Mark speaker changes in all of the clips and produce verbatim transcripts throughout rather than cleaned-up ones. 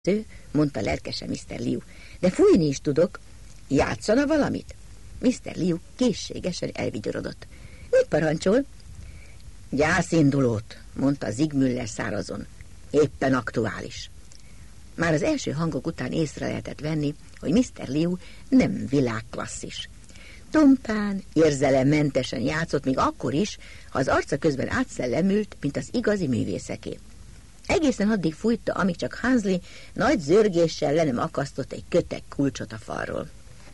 Speaker 1: mondta lelkesen miszter Liu. De fújni is tudok. Játszana valamit? miszter Liu készségesen elvigyorodott. Mit parancsol? Gyászindulót, mondta Ziegmüller szárazon. Éppen aktuális. Már az első hangok után észre lehetett venni, hogy miszter Liu nem világklasszis. Tompán, érzelemmentesen játszott, még akkor is, ha az arca közben átszellemült, mint az igazi művészeké. Egészen addig fújta, amíg csak Hansli nagy zörgéssel le nem akasztott egy kötek kulcsot a falról.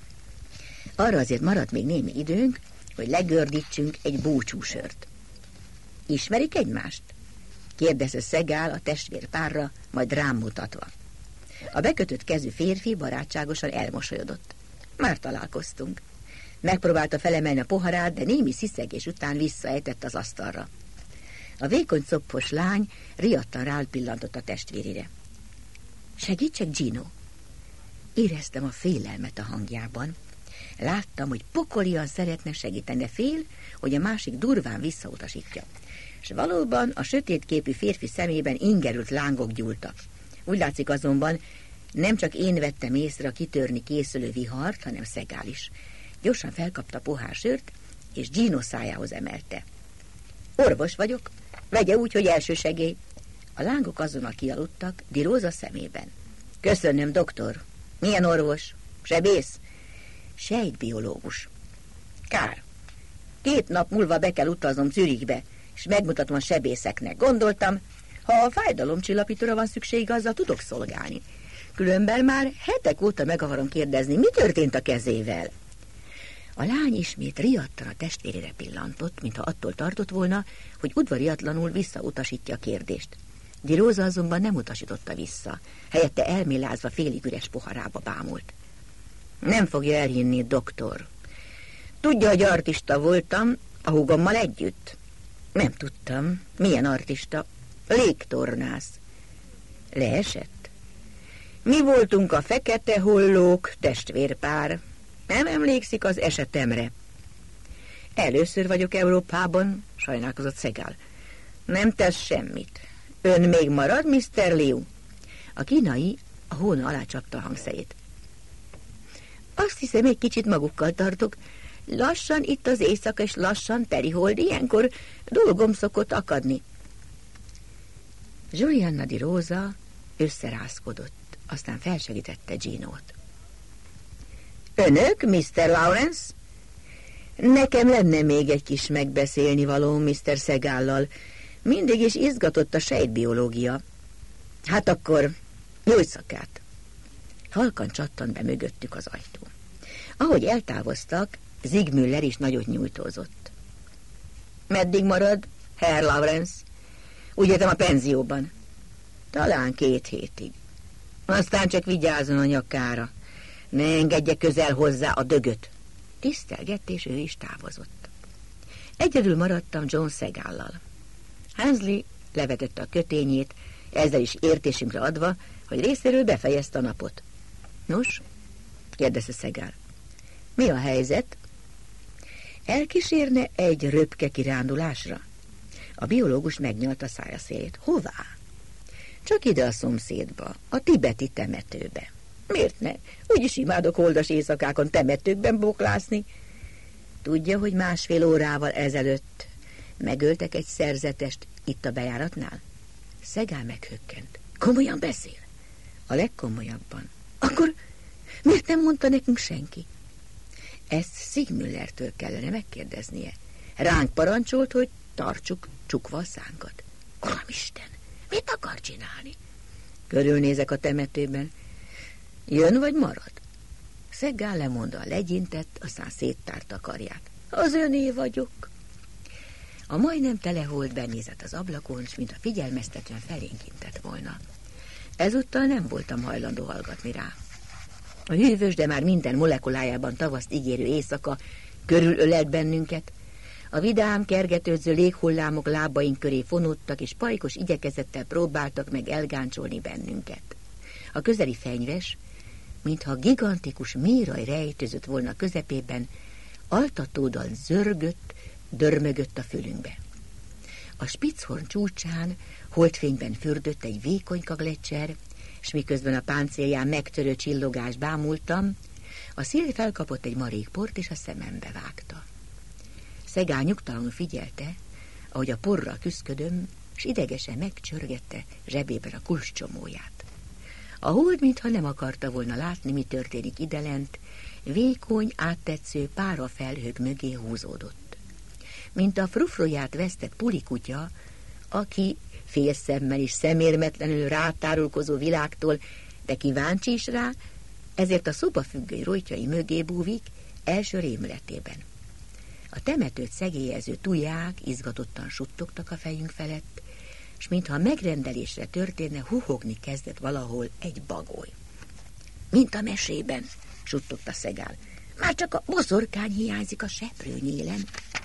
Speaker 1: Arra azért maradt még némi időnk, hogy legördítsünk egy búcsúsört. Ismerik egymást? Kérdezte Szegál a testvérpárra, majd rám mutatva. A bekötött kezű férfi barátságosan elmosolyodott. Már találkoztunk. Megpróbálta felemelni a poharát, de némi sziszegés után visszaejtett az asztalra. A vékony coppos lány riadtan rápillantott a testvérére. Segítsek, Gino? Éreztem a félelmet a hangjában. Láttam, hogy pokolian szeretne segíteni, de fél, hogy a másik durván visszautasítja. És valóban a sötétképű férfi szemében ingerült lángok gyúltak. Úgy látszik azonban, nem csak én vettem észre a kitörni készülő vihart, hanem Szegál is. Gyorsan felkapta pohár sört, és Gino szájához emelte. Orvos vagyok, vegye úgy, hogy elsősegély. A lángok azonnal kialudtak Di Rosa szemében. Köszönöm, doktor. Milyen orvos? Sebész? Sejtbiológus. Kár. Két nap múlva be kell utaznom Zürichbe, és megmutatom a sebészeknek. Gondoltam, ha a fájdalomcsillapítóra van szükség, azzal tudok szolgálni. Különben már hetek óta meg akarom kérdezni, mi történt a kezével. A lány ismét riadtan a testvérére pillantott, mintha attól tartott volna, hogy udvariatlanul visszautasítja a kérdést. Di Rosa azonban nem utasította vissza, helyette elmélázva félig üres poharába bámult. Nem fogja elhinni, doktor. Tudja, hogy artista voltam, a húgommal együtt? Nem tudtam. Milyen artista? Légtornász. Leesett? Mi voltunk a fekete hollók, testvérpár. Nem emlékszik az esetemre? Először vagyok Európában, sajnálkozott Szegál. Nem tesz semmit. Ön még marad, miszter Liu? A kínai a hóna alá csapta a hangszerét. Azt hiszem, egy kicsit magukkal tartok. Lassan itt az éjszaka, és lassan terihold, ilyenkor dolgom szokott akadni. Juliana Di Rosa összerázkodott, aztán felsegítette Ginót. Önök, miszter Lawrence? Nekem lenne még egy kis megbeszélni való miszter Szegállal. Mindig is izgatott a sejtbiológia. Hát akkor jó éjszakát! Halkan csattant be mögöttük az ajtó. Ahogy eltávoztak, Ziegmüller is nagyot nyújtózott. Meddig marad, Herr Lawrence? Úgy értem, a penzióban. Talán két hétig. Aztán csak vigyázzon a nyakára. Ne engedje közel hozzá a dögöt. Tisztelgett, és ő is távozott. Egyedül maradtam John Szegállal. Hansli levetette a kötényét, ezzel is értésünkre adva, hogy részéről befejezte a napot. Nos, kérdezte Szegál. Mi a helyzet? Elkísérne egy röpke kirándulásra? A biológus megnyalta a szája szélét. Hová? Csak ide a szomszédba, a tibeti temetőbe. Miért ne? Úgyis imádok holdas éjszakákon temetőkben boklászni. Tudja, hogy másfél órával ezelőtt megöltek egy szerzetest itt a bejáratnál? Szegál meghökkent. Komolyan beszél? A legkomolyabban. Akkor miért nem mondta nekünk senki? Ezt Ziegmüllertől kellene megkérdeznie. Ránk parancsolt, hogy tartsuk csukva a szánkat. Uramisten, mit akar csinálni? Körülnézek a temetőben. Jön vagy marad? Szegál lemondva legyintett, aztán széttárta a karját. Az öné vagyok. A majdnem telehold benézett az ablakon, s mintha figyelmeztetően felénk intett volna. Ezúttal nem voltam hajlandó hallgatni rá. A hűvös, de már minden molekulájában tavaszt ígérő éjszaka körülölelt bennünket. A vidám, kergetőző léghullámok lábaink köré fonódtak, és pajkos igyekezettel próbáltak meg elgáncsolni bennünket. A közeli fenyves, mintha gigantikus méraj rejtőzött volna közepében, altatódal zörgött, dörmögött a fülünkbe. A Spitzhorn csúcsán holdfényben fürdött egy vékonyka gleccser, s miközben a páncélján megtörő csillogást bámultam, a szél felkapott egy marék port, és a szemembe vágta. Szegál nyugtalanul figyelte, ahogy a porral küszködöm, s idegesen megcsörgette zsebében a kulcscsomóját. A hold, mintha nem akarta volna látni, mi történik idelent, vékony, áttetsző párafelhők mögé húzódott. Mint a frufroját vesztett pulikutya, aki félszemmel és szemérmetlenül rátárulkozó világtól, de kíváncsi is rá, ezért a szobafüggöny rojtjai mögé búvik első rémületében. A temetőt szegélyező tuják izgatottan suttogtak a fejünk felett, s mintha megrendelésre történne, huhogni kezdett valahol egy bagoly. Mint a mesében, suttogta Szegál. Már csak a boszorkány hiányzik a seprőnyélen.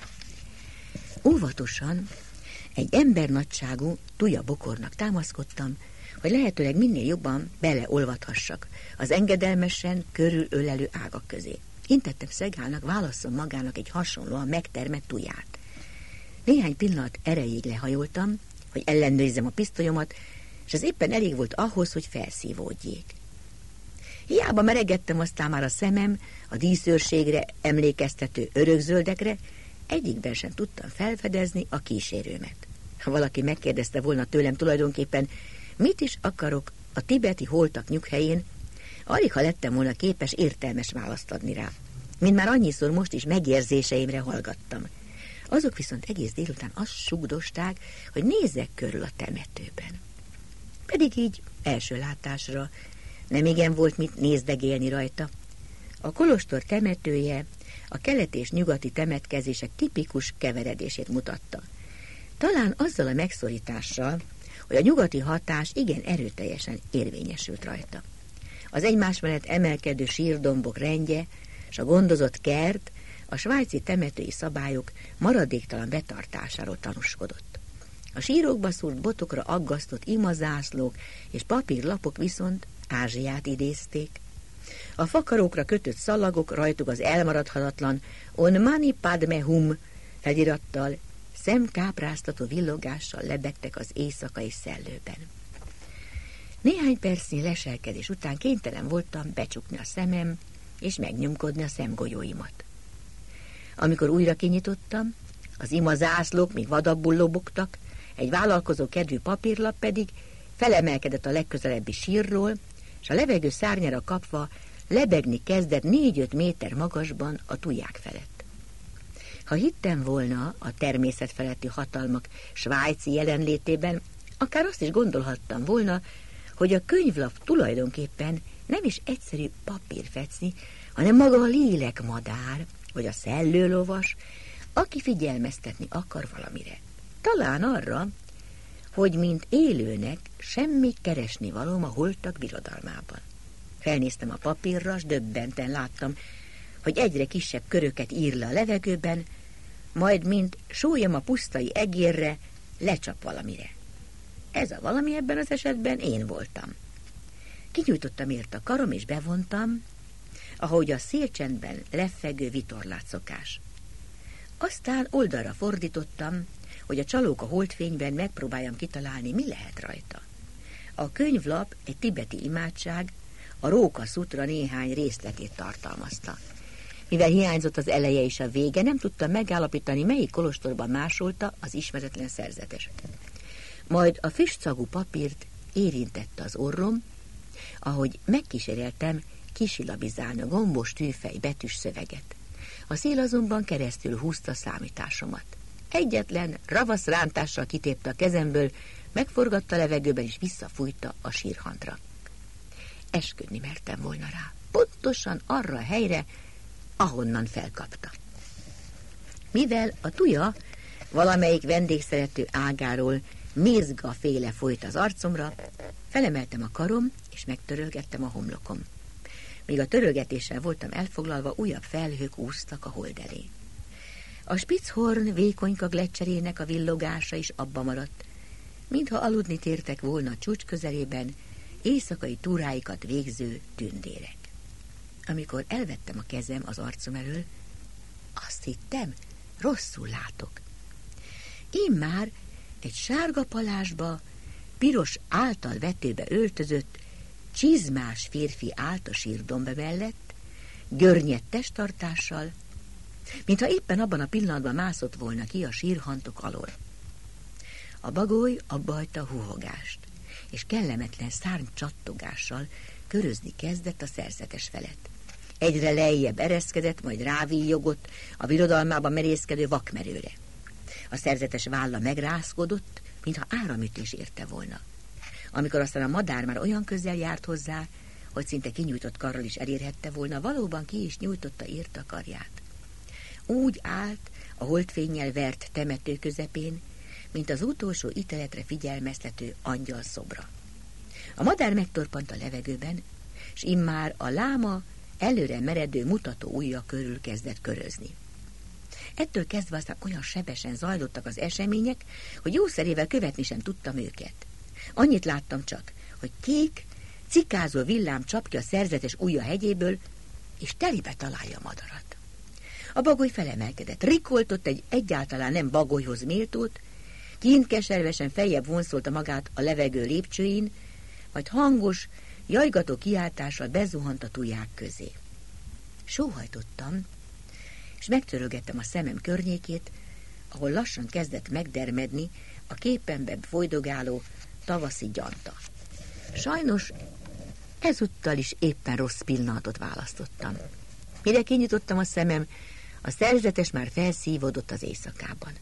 Speaker 1: Óvatosan egy embernagyságú tuja bokornak támaszkodtam, hogy lehetőleg minél jobban beleolvadhassak az engedelmesen körülölelő ágak közé. Intettem Szegálnak, válasszon magának egy hasonlóan megtermett tuját. Néhány pillanat erejéig lehajoltam, hogy ellenőrizzem a pisztolyomat, és ez éppen elég volt ahhoz, hogy felszívódjék. Hiába meregettem aztán már a szemem a díszőrségre emlékeztető örökzöldekre, egyikben sem tudtam felfedezni a kísérőmet. Ha valaki megkérdezte volna tőlem tulajdonképpen, mit is akarok a tibeti holtak nyughelyén, alig ha lettem volna képes értelmes választ adni rá. Mint már annyiszor most is megérzéseimre hallgattam. Azok viszont egész délután azt sugdosták, hogy nézzek körül a temetőben. Pedig így első látásra nem igen volt mit nézdegélni rajta. A kolostor temetője a keleti és nyugati temetkezések tipikus keveredését mutatta. Talán azzal a megszorítással, hogy a nyugati hatás igen erőteljesen érvényesült rajta. Az egymás mellett emelkedő sírdombok rendje és a gondozott kert a svájci temetői szabályok maradéktalan betartásáról tanúskodott. A sírokba szúrt botokra aggasztott imazászlók és papírlapok viszont Ázsiát idézték. A fakarókra kötött szalagok rajtuk az elmaradhatatlan On Mani Padme Hum felirattal szemkápráztató villogással lebegtek az éjszakai szellőben. Néhány percnyi leselkedés után kénytelen voltam becsukni a szemem és megnyomkodni a szemgolyóimat. Amikor újra kinyitottam, az imazászlók még vadabbul lobogtak, egy vállalkozó kedvű papírlap pedig felemelkedett a legközelebbi sírról, és a levegő szárnyára kapva lebegni kezdett négy-öt méter magasban a tuják felett. Ha hittem volna a természet feletti hatalmak svájci jelenlétében, akár azt is gondolhattam volna, hogy a könyvlap tulajdonképpen nem is egyszerű papírfecni, hanem maga a lélekmadár, vagy a szellőlovas, aki figyelmeztetni akar valamire. Talán arra, hogy mint élőnek semmi keresni valóm a holtak birodalmában. Felnéztem a papírra, s döbbenten láttam, hogy egyre kisebb köröket ír le a levegőben, majd mint sólyom a pusztai egérre, lecsap valamire. Ez a valami ebben az esetben én voltam. Kinyújtottam ért a karom, és bevontam, ahogy a szélcsendben leffegő vitorlát szokás. Aztán oldalra fordítottam, hogy a csalók a holdfényben megpróbáljam kitalálni, mi lehet rajta. A könyvlap egy tibeti imádság, a Róka Szutra néhány részletét tartalmazta. Mivel hiányzott az eleje és a vége, nem tudtam megállapítani, melyik kolostorban másolta az ismeretlen szerzetes. Majd a füstszagú papírt érintette az orrom, ahogy megkíséreltem kisilabizálni a gombos tűfej betűs szöveget. A szél azonban keresztül húzta számításomat. Egyetlen ravasz rántással kitépte a kezemből, megforgatta a levegőben és visszafújta a sírhantra. Esküdni mertem volna rá, pontosan arra a helyre, ahonnan felkapta. Mivel a tuja valamelyik vendégszerető ágáról mézgaféle folyt az arcomra, felemeltem a karom, és megtörölgettem a homlokom. Míg a törölgetéssel voltam elfoglalva, újabb felhők úsztak a hold elé. A Spitzhorn vékonyka gleccserének a villogása is abba maradt, mintha aludni tértek volna a csúcs közelében éjszakai túráikat végző tündérek. Amikor elvettem a kezem az arcom elől, azt hittem, rosszul látok. Én már egy sárga palásba, piros által vetőbe öltözött, csizmás férfi állt a sírdomb mellett, görnyed testtartással, mintha éppen abban a pillanatban mászott volna ki a sírhantok alól. A bagoly abbahagyta a huhogást, és kellemetlen szárny csattogással körözni kezdett a szerzetes felett. Egyre lejjebb ereszkedett, majd rávíjogott a birodalmában merészkedő vakmerőre. A szerzetes válla megrázkodott, mintha áramütés érte volna. Amikor aztán a madár már olyan közel járt hozzá, hogy szinte kinyújtott karral is elérhette volna, valóban ki is nyújtotta írta karját. Úgy állt a holdfénnyel vert temető közepén, mint az utolsó ítéletre figyelmeztető angyal szobra. A madár megtorpant a levegőben, s immár a láma előre meredő mutató ujja körül kezdett körözni. Ettől kezdve aztán olyan sebesen zajlottak az események, hogy jószerével követni sem tudtam őket. Annyit láttam csak, hogy kék, cikázó villám csapja a szerzetes ujja hegyéből, és telibe találja a madarat. A bagoly felemelkedett, rikoltott egy egyáltalán nem bagolyhoz méltót, kint keservesen feljebb vonszolta magát a levegő lépcsőin, majd hangos, jajgató kiáltással bezuhant a tuják közé. Sóhajtottam, és megtörölgettem a szemem környékét, ahol lassan kezdett megdermedni a képemben folydogáló tavaszi gyanta. Sajnos ezúttal is éppen rossz pillanatot választottam. Mire kinyitottam a szemem, a szerzetes már felszívódott az éjszakában.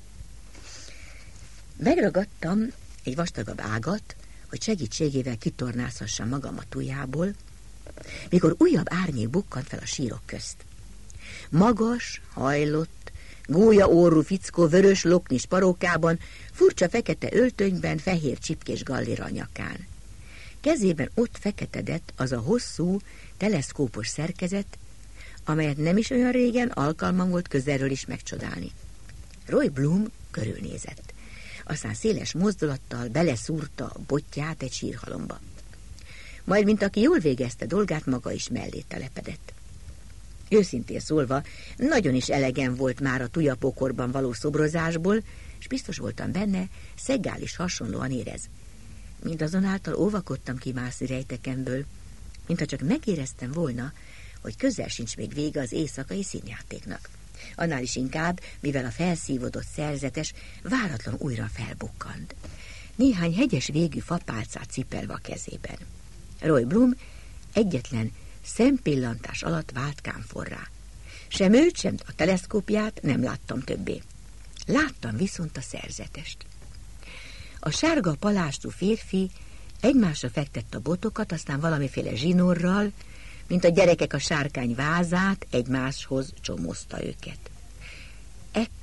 Speaker 1: Megragadtam egy vastagabb ágat, hogy segítségével kitornázhassam magam a tujából, mikor újabb árnyék bukkant fel a sírok közt. Magas, hajlott, gólya orrú fickó vörös loknis parókában, furcsa fekete öltönyben, fehér csipkés gallira a nyakán. Kezében ott feketedett az a hosszú, teleszkópos szerkezet, amelyet nem is olyan régen alkalmam volt közelről is megcsodálni. Roy Bloom körülnézett. Aztán széles mozdulattal beleszúrta a botját egy sírhalomba. Majd, mint aki jól végezte dolgát, maga is mellé telepedett. Őszintén szólva, nagyon is elegem volt már a tujapokorban való szobrozásból, és biztos voltam benne, Szeggál is hasonlóan érez. Mindazonáltal óvakodtam kimászni rejtekemből, mintha csak megéreztem volna, hogy közel sincs még vége az éjszakai színjátéknak. Annál is inkább, mivel a felszívódott szerzetes váratlan újra felbukkant. Néhány hegyes végű fapálcát cipelve a kezében. Roy Bloom egyetlen szempillantás alatt vált kámforrá. Sem őt, sem a teleszkópját nem láttam többé. Láttam viszont a szerzetest. A sárga palástú férfi egymásra fektette a botokat, aztán valamiféle zsinórral, mint a gyerekek a sárkány vázát, egymáshoz csomózta őket.